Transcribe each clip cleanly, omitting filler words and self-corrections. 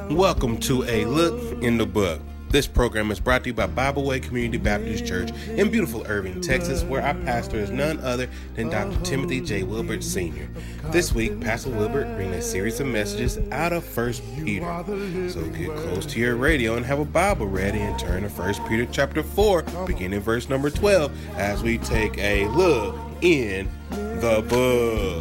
Welcome to A Look in the Book. This program is brought to you by Bible Way Community Baptist Church in beautiful Irving, Texas, where our pastor is none other than Dr. Timothy J. Wilbert Sr. This week, Pastor Wilbert brings a series of messages out of 1 Peter. So get close to your radio and have a Bible ready and turn to 1 Peter chapter 4, beginning verse number 12, as we take a look in the book.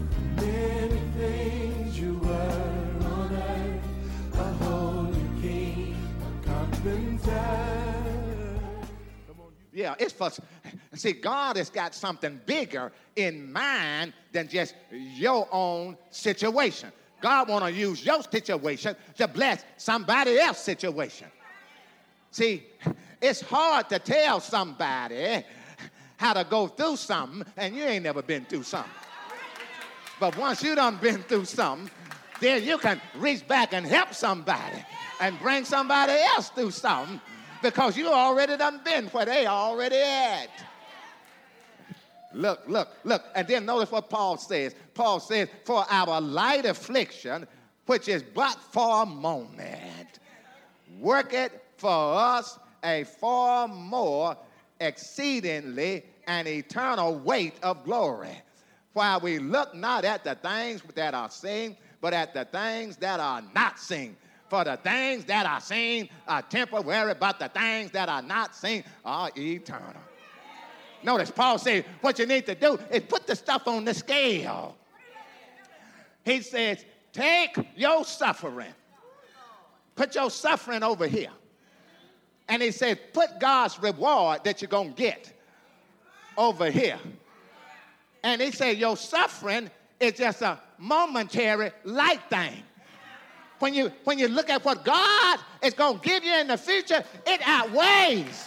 Yeah, it's for, see, God has got something bigger in mind than just your own situation. God want to use your situation to bless somebody else's situation. See, it's hard to tell somebody how to go through something, and you ain't never been through something. But once you done been through something, then you can reach back and help somebody and bring somebody else through something, because you already done been where they already at. Look. And then notice what Paul says. Paul says, for our light affliction, which is but for a moment, work it for us a far more exceedingly and eternal weight of glory. While we look not at the things that are seen, but at the things that are not seen. For the things that are seen are temporary, but the things that are not seen are eternal. Notice Paul says what you need to do is put the stuff on the scale. He says, take your suffering. Put your suffering over here. And he says, put God's reward that you're going to get over here. And he said, your suffering is just a momentary light thing. When you look at what God is going to give you in the future, it outweighs.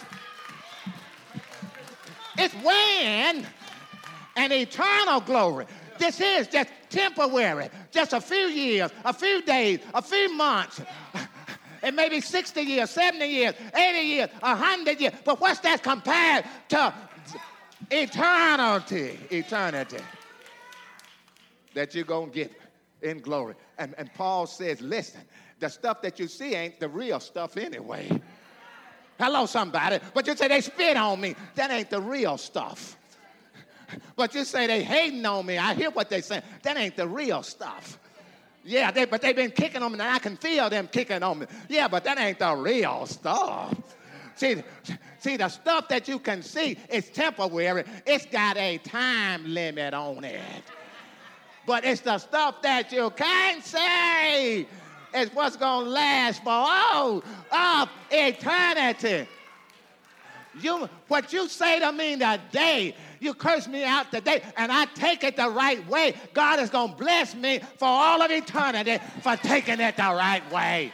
It's weighing an eternal glory. This is just temporary, just a few years, a few days, a few months. It may be 60 years, 70 years, 80 years, 100 years. But what's that compared to eternity that you're going to get in glory? And Paul says, listen, the stuff that you see ain't the real stuff anyway. Hello, somebody. But you say they spit on me. That ain't the real stuff. But you say they hating on me. I hear what they say. That ain't the real stuff. Yeah, but they've been kicking on me, and I can feel them kicking on me. Yeah, but that ain't the real stuff. See, the stuff that you can see is temporary. It's got a time limit on it. But it's the stuff that you can't see. It's what's going to last for all of eternity. What you say to me today, you curse me out today, and I take it the right way. God is going to bless me for all of eternity for taking it the right way.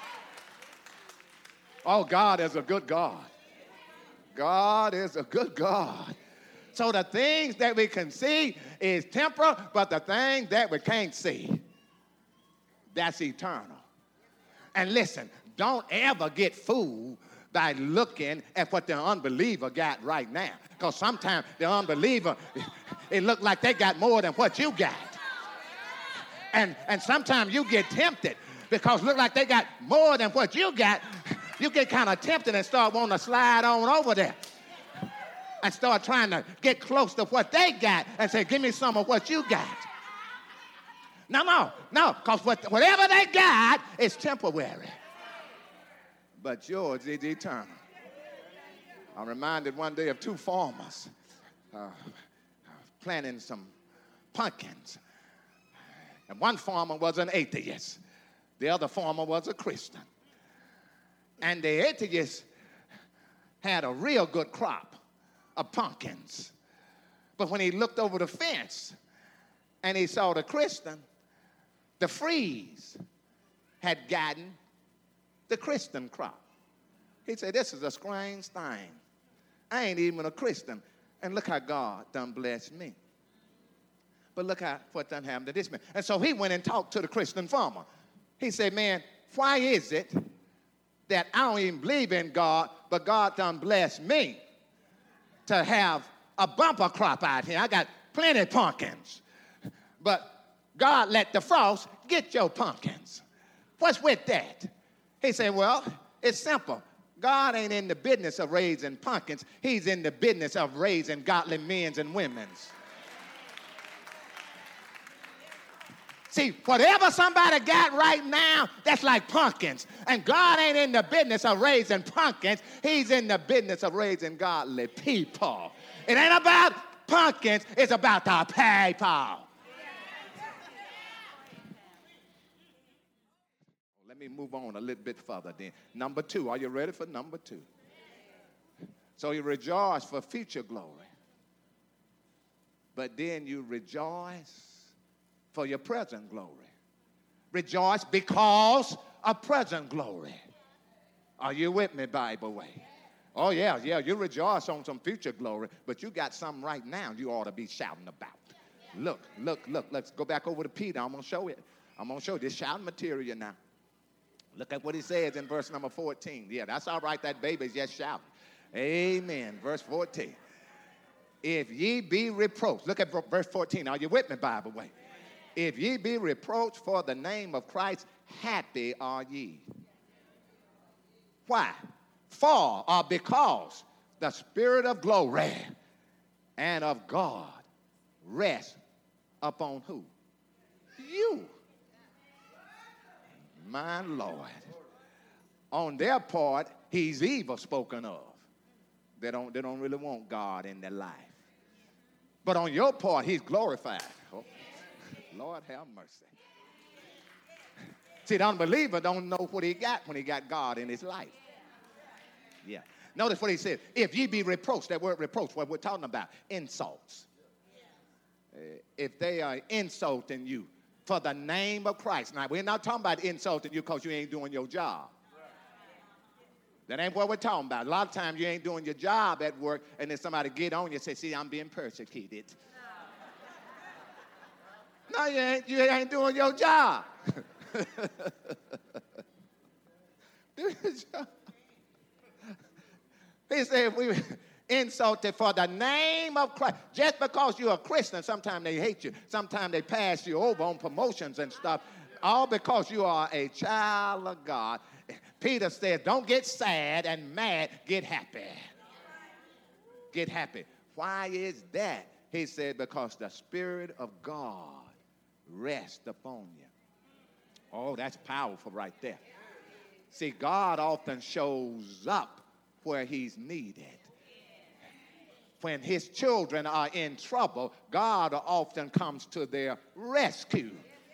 Oh, God is a good God. God is a good God. So the things that we can see is temporal, but the things that we can't see, that's eternal. And listen, don't ever get fooled by looking at what the unbeliever got right now. Because sometimes the unbeliever, it look like they got more than what you got. And sometimes you get tempted because look like they got more than what you got. You get kind of tempted and start wanting to slide on over there. And start trying to get close to what they got and say, give me some of what you got. No, because whatever they got is temporary. But yours is eternal. I'm reminded one day of two farmers planting some pumpkins. And one farmer was an atheist. The other farmer was a Christian. And the atheist had a real good crop of pumpkins. But when he looked over the fence and he saw the Christian, the freeze had gotten the Christian crop. He said, this is a strange thing. I ain't even a Christian. And look how God done blessed me. But look how what done happened to this man. And so he went and talked to the Christian farmer. He said, man, why is it that I don't even believe in God, but God done blessed me to have a bumper crop out here? I got plenty of pumpkins. But God let the frost get your pumpkins. What's with that? He said, well, it's simple. God ain't in the business of raising pumpkins. He's in the business of raising godly men and women. See, whatever somebody got right now, that's like pumpkins. And God ain't in the business of raising pumpkins. He's in the business of raising godly people. It ain't about pumpkins. It's about the people. Let me move on a little bit further then. Number 2. Are you ready for number 2? So you rejoice for future glory. But then you rejoice for your present glory. Rejoice because of present glory. Are you with me, Bible way? Oh, yeah, you rejoice on some future glory, but you got something right now you ought to be shouting about. Look. Let's go back over to Peter. I'm going to show it. I'm going to show you this shouting material now. Look at what he says in verse number 14. Yeah, that's all right. That baby's just shouting. Amen. Verse 14. If ye be reproached. Look at verse 14. Are you with me, Bible way? If ye be reproached for the name of Christ, happy are ye. Why? For or because the Spirit of glory and of God rests upon who? You. My Lord. On their part, he's evil spoken of. They don't really want God in their life. But on your part, he's glorified. Oh, Lord have mercy. See, the unbeliever don't know what he got when he got God in his life. Yeah. Notice what he said. If ye be reproached, that word reproach, what we're talking about, insults. If they are insulting you for the name of Christ. Now, we're not talking about insulting you because you ain't doing your job. That ain't what we're talking about. A lot of times you ain't doing your job at work, and then somebody get on you and say, see, I'm being persecuted. No, you ain't. You ain't doing your job. Do your job. He said, if we insulted for the name of Christ, just because you're a Christian, sometimes they hate you. Sometimes they pass you over on promotions and stuff, all because you are a child of God. Peter said, don't get sad and mad, get happy. Get happy. Why is that? He said, because the Spirit of God rests upon you. Oh, that's powerful right there. See, God often shows up where he's needed. When his children are in trouble, God often comes to their rescue.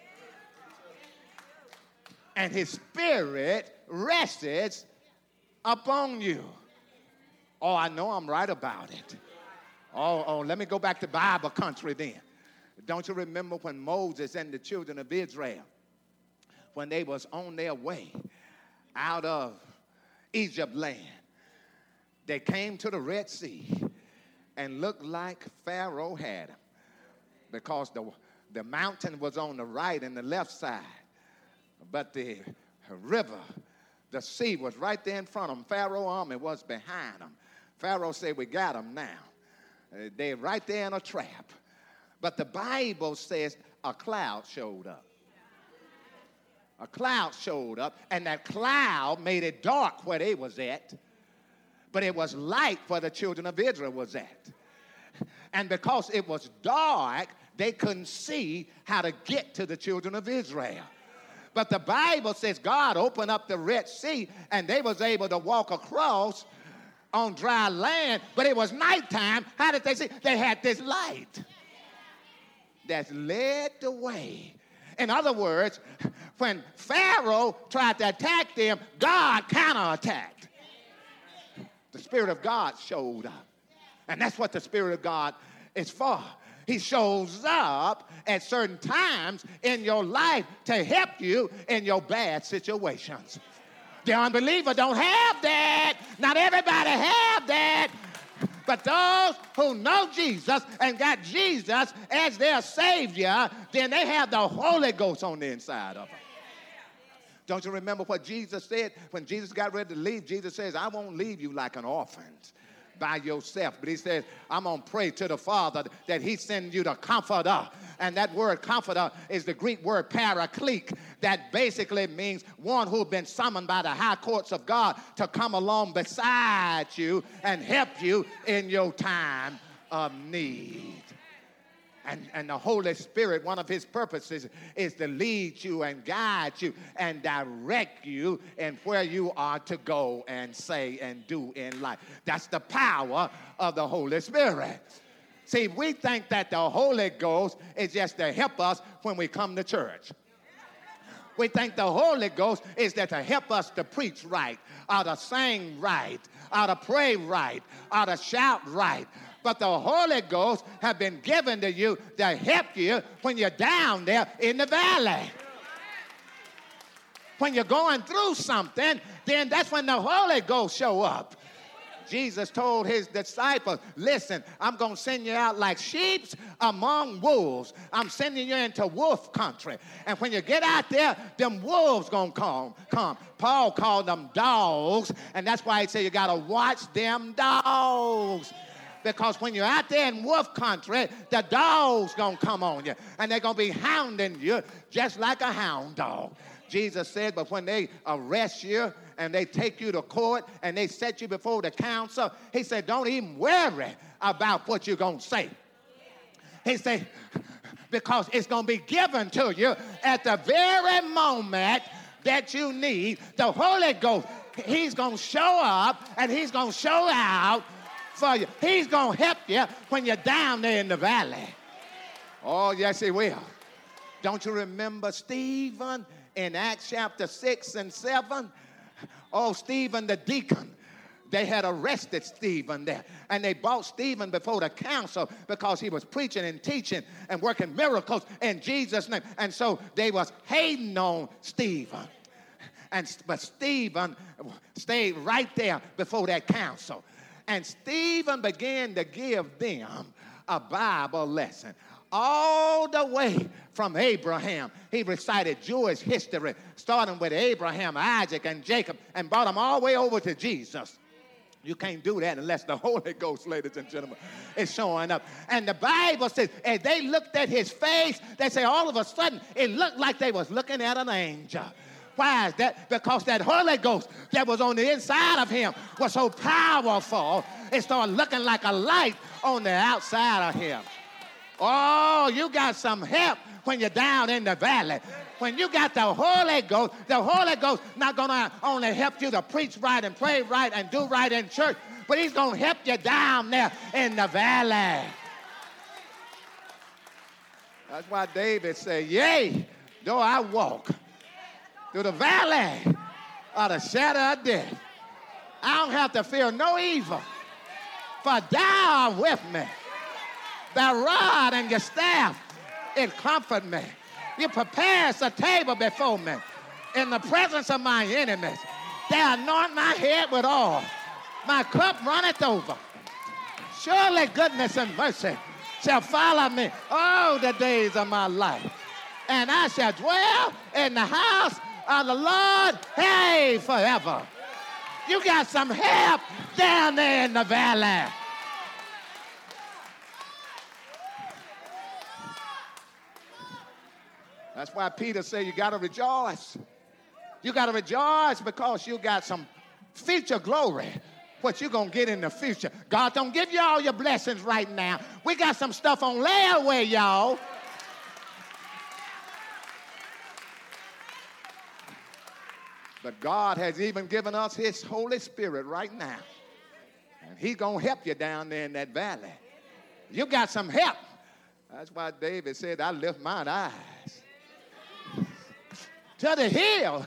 And his Spirit rests upon you. Oh, I know I'm right about it. Oh, let me go back to Bible country then. Don't you remember when Moses and the children of Israel, when they was on their way out of Egypt land, they came to the Red Sea and looked like Pharaoh had them because the mountain was on the right and the left side, but the river, the sea was right there in front of them. Pharaoh's army was behind them. Pharaoh said, we got them now. They're right there in a trap. But the Bible says a cloud showed up. A cloud showed up, and that cloud made it dark where they was at, but it was light where the children of Israel was at. And because it was dark, they couldn't see how to get to the children of Israel. But the Bible says God opened up the Red Sea, and they was able to walk across on dry land, but it was nighttime. How did they see? They had this light that led the way. In other words, when Pharaoh tried to attack them, God counterattacked. The Spirit of God showed up. And that's what the Spirit of God is for. He shows up at certain times in your life to help you in your bad situations. The unbeliever don't have that. Not everybody have that. But those who know Jesus and got Jesus as their Savior, then they have the Holy Ghost on the inside of them. Don't you remember what Jesus said? When Jesus got ready to leave, Jesus says, I won't leave you like an orphan, by yourself. But he says, I'm going to pray to the Father that he send you the comforter. And that word comforter is the Greek word paraclete, that basically means one who's been summoned by the high courts of God to come along beside you and help you in your time of need. And the Holy Spirit, one of his purposes is to lead you and guide you and direct you in where you are to go and say and do in life. That's the power of the Holy Spirit. See, we think that the Holy Ghost is just to help us when we come to church. We think the Holy Ghost is there to help us to preach right, or to sing right, or to pray right, or to shout right. But the Holy Ghost has been given to you to help you when you're down there in the valley. When you're going through something, then that's when the Holy Ghost show up. Jesus told his disciples, listen, I'm going to send you out like sheep among wolves. I'm sending you into wolf country. And when you get out there, them wolves going to come. Paul called them dogs, and that's why he said you got to watch them dogs. Because when you're out there in wolf country, the dogs going to come on you. And they're going to be hounding you just like a hound dog. Jesus said, but when they arrest you and they take you to court and they set you before the council, he said, don't even worry about what you're going to say. He said, because it's going to be given to you at the very moment that you need. The Holy Ghost, he's going to show up and he's going to show out for you. He's going to help you when you're down there in the valley. Oh, yes, he will. Don't you remember Stephen in Acts chapter 6 and 7? Oh, Stephen the deacon. They had arrested Stephen there, and they brought Stephen before the council because he was preaching and teaching and working miracles in Jesus' name. And so they was hating on Stephen. But Stephen stayed right there before that council. And Stephen began to give them a Bible lesson. All the way from Abraham. He recited Jewish history, starting with Abraham, Isaac, and Jacob, and brought them all the way over to Jesus. You can't do that unless the Holy Ghost, ladies and gentlemen, is showing up. And the Bible says, as they looked at his face, they say all of a sudden, it looked like they was looking at an angel. Why is that? Because that Holy Ghost that was on the inside of him was so powerful, it started looking like a light on the outside of him. Oh, you got some help when you're down in the valley. When you got the Holy Ghost not going to only help you to preach right and pray right and do right in church, but he's going to help you down there in the valley. That's why David said, yea, though I walk through the valley of the shadow of death, I don't have to fear no evil, for thou art with me. Thy rod and your staff, it comfort me. You prepare a table before me in the presence of my enemies. They anoint my head with oil. My cup runneth over. Surely goodness and mercy shall follow me all the days of my life. And I shall dwell in the house of the Lord, hey, forever. You got some help down there in the valley. That's why Peter said you got to rejoice. You got to rejoice because you got some future glory, what you're going to get in the future. God don't give you all your blessings right now. We got some stuff on layaway, y'all. But God has even given us his Holy Spirit right now. And he's going to help you down there in that valley. You got some help. That's why David said, I lift mine eyes to the hill.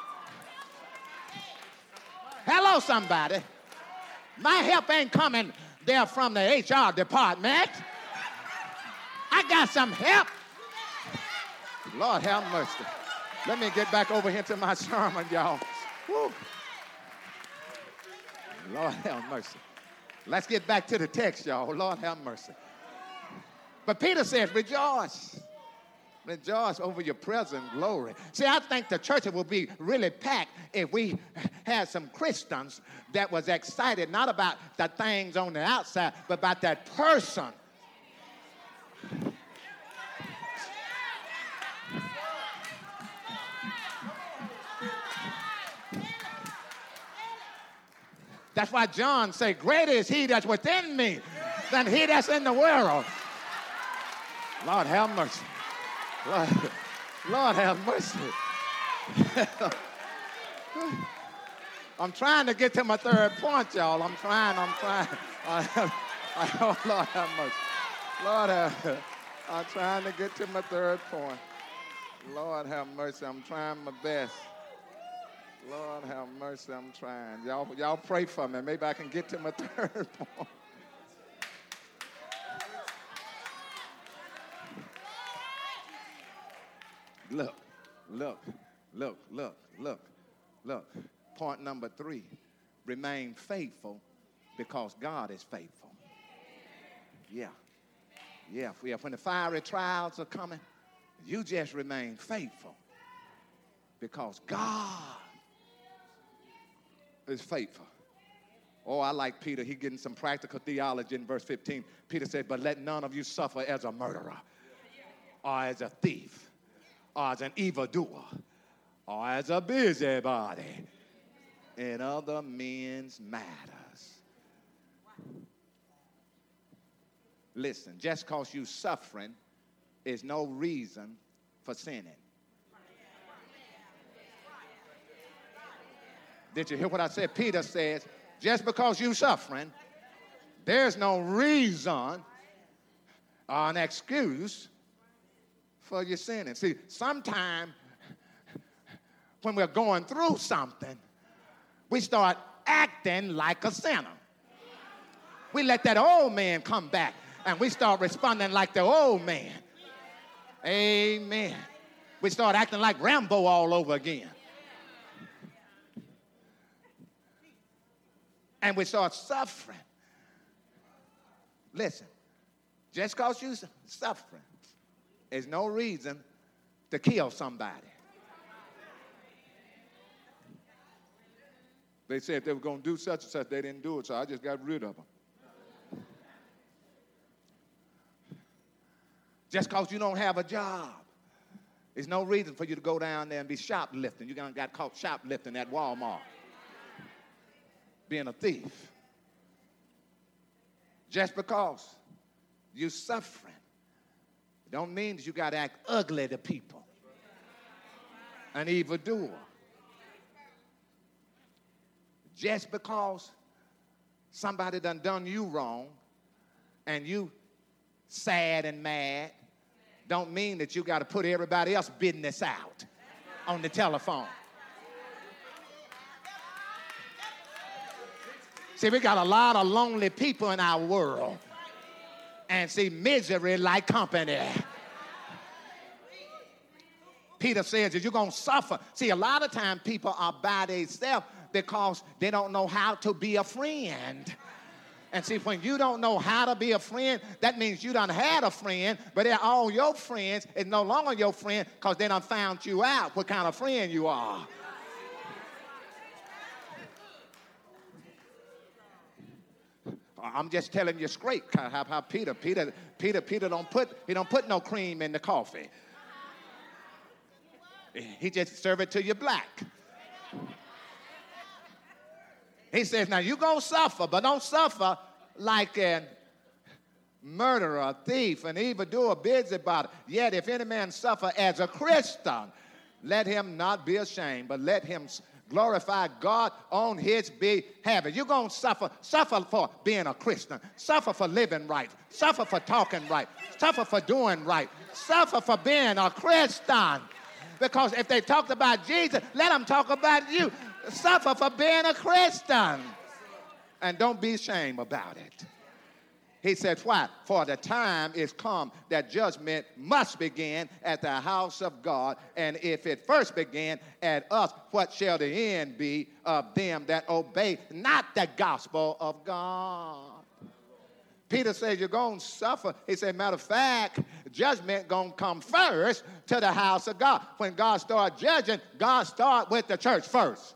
Hello, somebody. My help ain't coming there from the HR department. I got some help. Lord have mercy. Let me get back over here to my sermon, y'all. Woo. Lord have mercy. Let's get back to the text, y'all. Lord have mercy. But Peter says, rejoice. Rejoice over your present glory. See, I think the church will be really packed if we had some Christians that was excited not about the things on the outside, but about that person. That's why John said, greater is he that's within me than he that's in the world. Lord have mercy. Lord have mercy. I'm trying to get to my third point, y'all. I'm trying. Oh, Lord have mercy. I'm trying to get to my third point. Lord have mercy. I'm trying my best. Lord have mercy. I'm trying. Y'all pray for me. Maybe I can get to my third point. Look. Point number 3, remain faithful because God is faithful. Yeah. When the fiery trials are coming, you just remain faithful because God is faithful. Oh, I like Peter. He's getting some practical theology in verse 15. Peter said, but let none of you suffer as a murderer or as a thief or as an evildoer or as a busybody in other men's matters. Listen, just because you're suffering is no reason for sinning. Did you hear what I said? Peter says, just because you're suffering, there's no reason or an excuse for your sinning. See, sometimes when we're going through something, we start acting like a sinner. We let that old man come back, and we start responding like the old man. Amen. We start acting like Rambo all over again. And we start suffering. Listen, just because you're suffering is no reason to kill somebody. They said if they were going to do such and such, they didn't do it, so I just got rid of them. Just because you don't have a job, there's no reason for you to go down there and be shoplifting. You got caught shoplifting at Walmart, being a thief. Just because you're suffering don't mean that you got to act ugly to people, an evildoer. Just because somebody done you wrong and you sad and mad don't mean that you got to put everybody else's business out on the telephone. See, we got a lot of lonely people in our world. And see, misery like company. Peter says that you're going to suffer. See, a lot of times people are by themselves because they don't know how to be a friend. And see, when you don't know how to be a friend, that means you done had a friend, but all your friends is no longer your friend because they done found you out what kind of friend you are. I'm just telling you straight how Peter don't put no cream in the coffee. He just serve it to you black. He says, now you're going to suffer, but don't suffer like a murderer, a thief, an evildoer, busybody. Yet if any man suffer as a Christian, let him not be ashamed, but let him glorify God on his behalf. You're going to suffer for being a Christian, suffer for living right, suffer for talking right, suffer for doing right, suffer for being a Christian. Because if they talked about Jesus, let them talk about you. Suffer for being a Christian. And don't be ashamed about it. He said, why? For the time is come that judgment must begin at the house of God. And if it first began at us, what shall the end be of them that obey not the gospel of God? Peter says you're going to suffer. He said, matter of fact, judgment going to come first to the house of God. When God starts judging, God starts with the church first.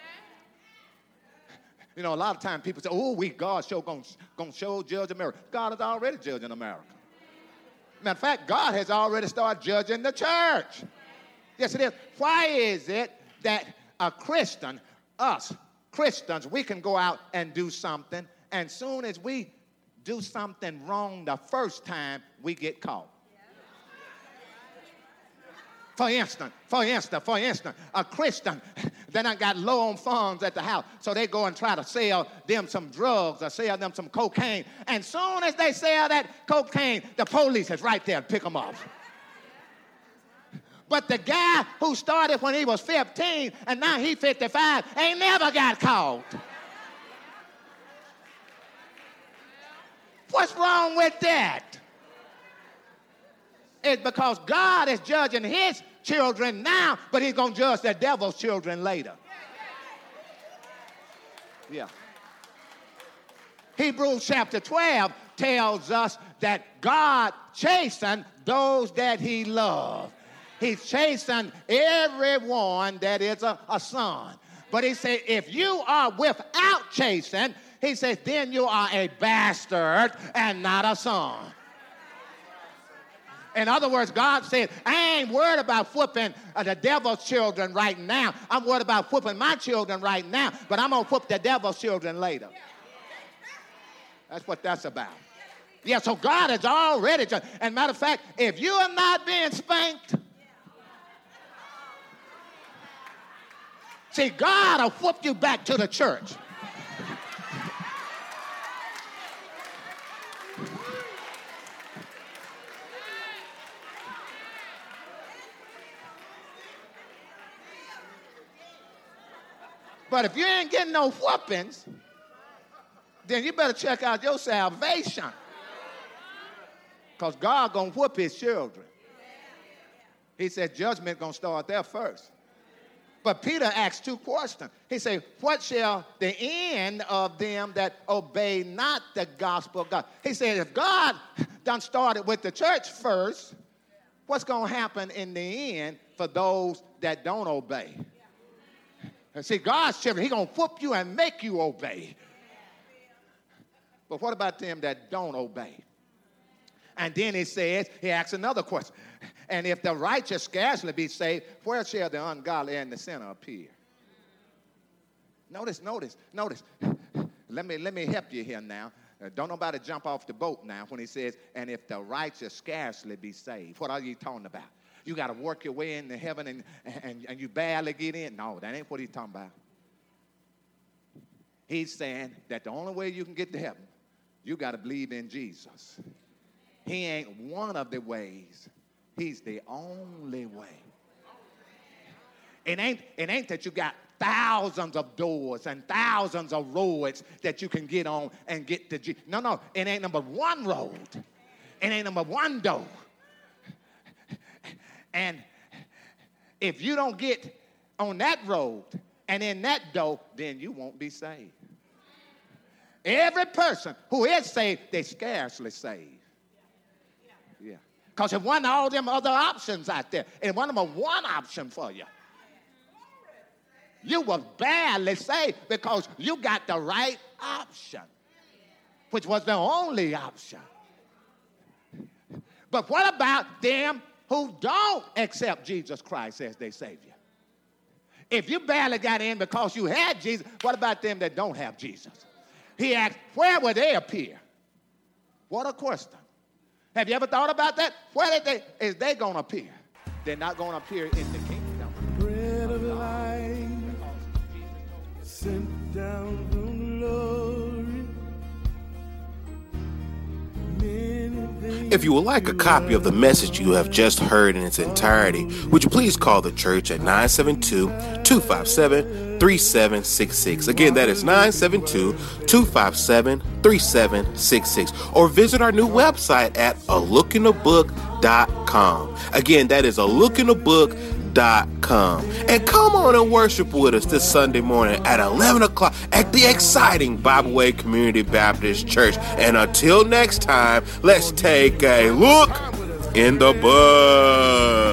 You know, a lot of times people say, oh, God going to show judge America. God is already judging America. Matter of fact, God has already started judging the church. Yes, it is. Why is it that a Christian, us Christians, we can go out and do something, and soon as we do something wrong the first time, we get caught? For instance, a Christian, they done got low on funds at the house, so they go and try to sell them some drugs or sell them some cocaine. And soon as they sell that cocaine, the police is right there to pick them up. But the guy who started when he was 15 and now he's 55 ain't never got caught. What's wrong with that? It's because God is judging his children now, but he's going to judge the devil's children later. Yeah. Hebrews chapter 12 tells us that God chastens those that he loves. He's chasing everyone that is a son. But he said, if you are without chasing, he says, then you are a bastard and not a son. In other words, God said, I ain't worried about whooping the devil's children right now. I'm worried about whooping my children right now, but I'm going to whoop the devil's children later. That's what that's about. Yeah, so God is already judged. And matter of fact, if you are not being spanked, see, God will whoop you back to the church. But if you ain't getting no whoopings, then you better check out your salvation. Because God going to whoop his children. He said judgment going to start there first. But Peter asked two questions. He said, what shall the end of them that obey not the gospel of God? He said, if God done started with the church first, what's going to happen in the end for those that don't obey? And see, God's children, he's going to whoop you and make you obey. But what about them that don't obey? And then he asks another question. And if the righteous scarcely be saved, where shall the ungodly and the sinner appear? Notice. Let me help you here now. Don't nobody jump off the boat now when he says, and if the righteous scarcely be saved. What are you talking about? You got to work your way into heaven and you barely get in? No, that ain't what he's talking about. He's saying that the only way you can get to heaven, you got to believe in Jesus. He ain't one of the ways. He's the only way. It ain't that you got thousands of doors and thousands of roads that you can get on and get to Jesus. No, it ain't number one road. It ain't number one door. And if you don't get on that road and in that door, then you won't be saved. Every person who is saved, they scarcely saved. Yeah. Because it wasn't all them other options out there. It wasn't but one option for you. You were barely saved because you got the right option, which was the only option. But what about them who don't accept Jesus Christ as their Savior? If you barely got in because you had Jesus, what about them that don't have Jesus? He asked, where will they appear? What a question. Have you ever thought about that? Where is they going to appear? They're not going to appear in the kingdom. Bread of life, sent down from glory. If you would like a copy of the message you have just heard in its entirety, would you please call the church at 972-257-3766. Again, that is 972-257-3766. Or visit our new website at alookintheBook.com. Again, that is alookintheBook.com. And come on and worship with us this Sunday morning at 11 o'clock at the exciting Bible Way Community Baptist Church. And until next time, let's take a look in the book.